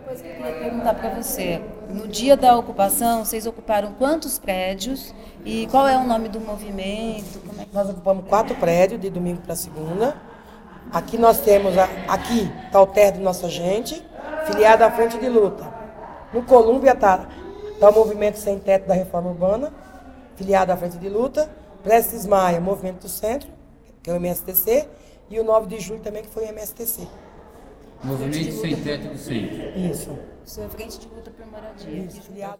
coisa que eu queria perguntar para você. No dia da ocupação, vocês ocuparam quantos prédios e qual é o nome do movimento? Como é que... Nós ocupamos 4 prédios de domingo para segunda. Aqui nós temos, aqui está o terra de nossa gente, filiado à Frente de Luta. No Colúmbia está o Movimento Sem Teto da Reforma Urbana, filiado à Frente de Luta. Prestes Maia, Movimento do Centro, que é o MSTC, e o 9 de julho também, que foi o MSTC. Movimento Sem Teto do Centro. Isso. Isso é Frente de Luta por Moradia. Isso, filiado.